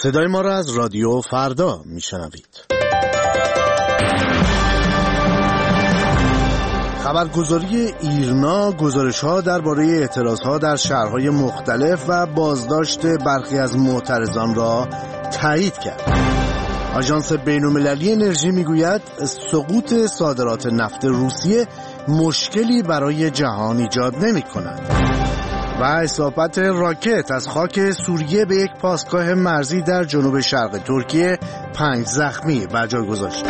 صدای ما را از رادیو فردا میشنوید. خبرگزاری ایرنا گزارش‌ها درباره اعتراض‌ها در شهرهای مختلف و بازداشت برخی از معترضان را تایید کرد. آژانس بین‌المللی انرژی میگوید سقوط صادرات نفت روسیه مشکلی برای جهان ایجاد نمی‌کند. و اصابت راکت از خاک سوریه به یک پاسگاه مرزی در جنوب شرق ترکیه 5 زخمی بر جای گذاشت.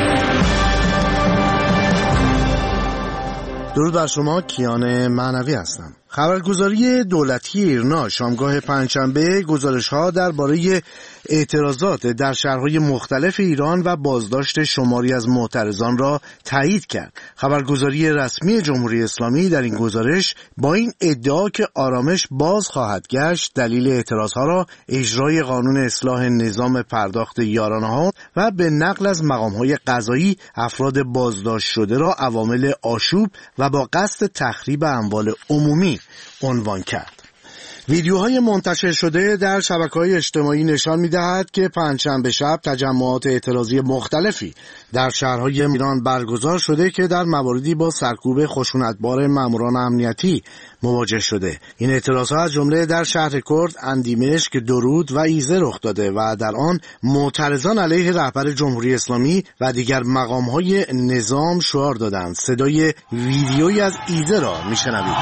درود بر شما، کیان معنوی هستم. خبرگزاری دولتی ایرنا شامگاه پنجشنبه گزارش‌ها درباره اعتراضات در شهرهای مختلف ایران و بازداشت شماری از معترضان را تایید کرد. خبرگزاری رسمی جمهوری اسلامی در این گزارش با این ادعا که آرامش باز خواهد گشت دلیل اعتراضها را اجرای قانون اصلاح نظام پرداخت یارانه‌ها و به نقل از مقام‌های قضایی افراد بازداشت شده را عوامل آشوب و با قصد تخریب اموال عمومی عنوان کرد. ویدیوهای منتشر شده در شبکه‌های اجتماعی نشان می‌دهد که پنجشنبه شب تجمعات اعتراضی مختلفی در شهرهای ایران برگزار شده که در مواردی با سرکوب خشونتبار ماموران امنیتی مواجه شده. این اعتراضها از جمله در شهر کرد، اندیمشک، درود و ایزه رخ داده و در آن معترضان علیه رهبر جمهوری اسلامی و دیگر مقام‌های نظام شعار دادند. صدای ویدیویی از ایزه را می‌شنوید.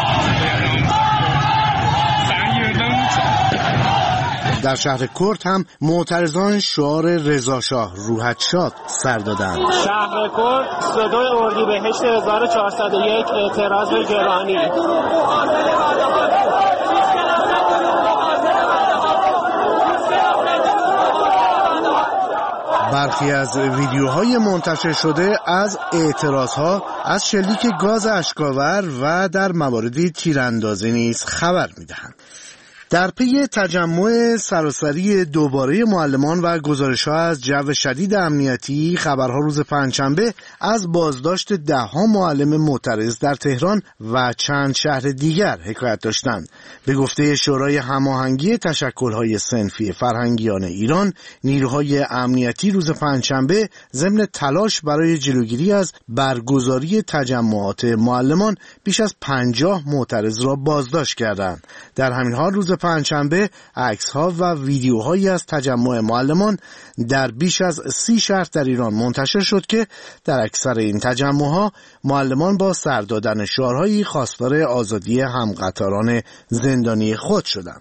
در شهر کرد هم معترضان شعار رضاشاه روحت شاد سر دادند. شهر کرد 22 اردیبهشت 1401 اعتراض گرانی. برخی از ویدیوهای منتشر شده از اعتراضها از شلیک گاز اشک‌آور و در مواردی تیراندازی نیز خبر می‌دهند. در پی تجمع سراسری دوباره معلمان و گزارش‌ها از جو شدید امنیتی، خبرها روز پنجشنبه از بازداشت 10 معلم معترض در تهران و چند شهر دیگر حکایت داشتند. به گفته شورای هماهنگی تشکل‌های صنفی فرهنگیان ایران، نیروهای امنیتی روز پنجشنبه ضمن تلاش برای جلوگیری از برگزاری تجمعات معلمان بیش از 50 معترض را بازداشت کردند. در همین حال روز پنجشنبه عکس‌ها و ویدیوهایی از تجمع معلمان در بیش از 30 شهر در ایران منتشر شد که در اکثر این تجمع‌ها معلمان با سر دادن شعارهایی خواستار آزادی همقطاران زندانی خود شدند.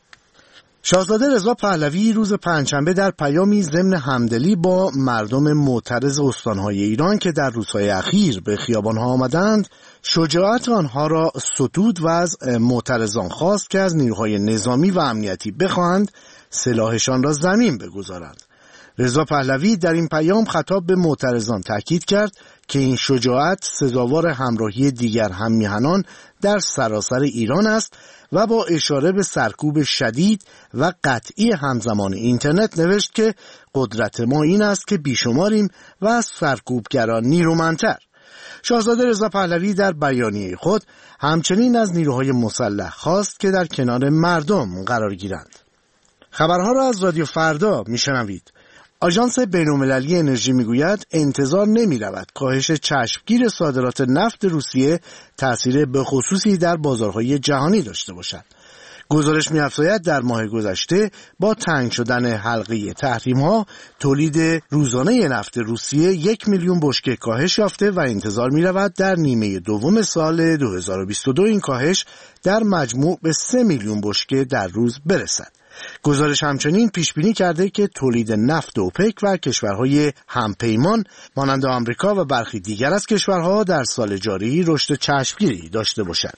شاهزاده رضا پهلوی روز پنجشنبه در پیامی ضمن همدلی با مردم معترض استانهای ایران که در روزهای اخیر به خیابانها آمدند، شجاعت آنها را ستود و از معترضان خواست که از نیروهای نظامی و امنیتی بخواهند سلاحشان را زمین بگذارند. رضا پهلوی در این پیام خطاب به معترضان تاکید کرد که این شجاعت سزاوار همراهی دیگر هممیهنان در سراسر ایران است و با اشاره به سرکوب شدید و قطعی همزمان اینترنت نوشت که قدرت ما این است که بیشماریم و از سرکوبگران نیرومندتر. شاهزاده رضا پهلوی در بیانیه خود همچنین از نیروهای مسلح خواست که در کنار مردم قرار گیرند. خبرها را از رادیو فردا میشنوید. آژانس بین‌المللی انرژی میگوید انتظار نمی‌رود کاهش چشمگیر صادرات نفت روسیه تأثیر بخصوصی در بازارهای جهانی داشته باشد. گزارش می‌افزاید در ماه گذشته با تنگ شدن حلقه تحریم‌ها تولید روزانه نفت روسیه 1 میلیون بشکه کاهش یافته و انتظار می‌رود در نیمه دوم سال 2022 این کاهش در مجموع به 3 میلیون بشکه در روز برسد. گزارش همچنین پیش بینی کرده که تولید نفت اوپک و کشورهای همپیمان مانند آمریکا و برخی دیگر از کشورها در سال جاری رشد چشمگیری داشته باشد.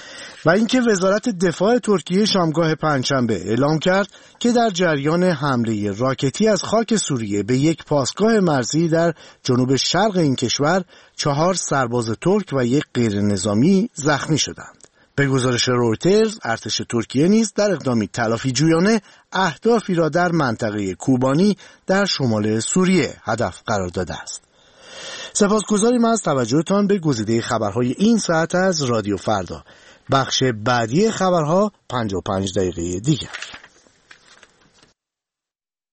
و اینکه وزارت دفاع ترکیه شامگاه پنجشنبه اعلام کرد که در جریان حمله راکتی از خاک سوریه به یک پاسگاه مرزی در جنوب شرق این کشور 4 سرباز ترک و یک غیر نظامی زخمی شدند. به گزارش رویترز، ارتش ترکیه نیز در اقدامی تلافی جویانه اهدافی را در منطقه کوبانی در شمال سوریه هدف قرار داده است. سپاسگزاریم از توجهتان به گزیده خبرهای این ساعت از رادیو فردا. بخش بعدی خبرها 55 دقیقه دیگر.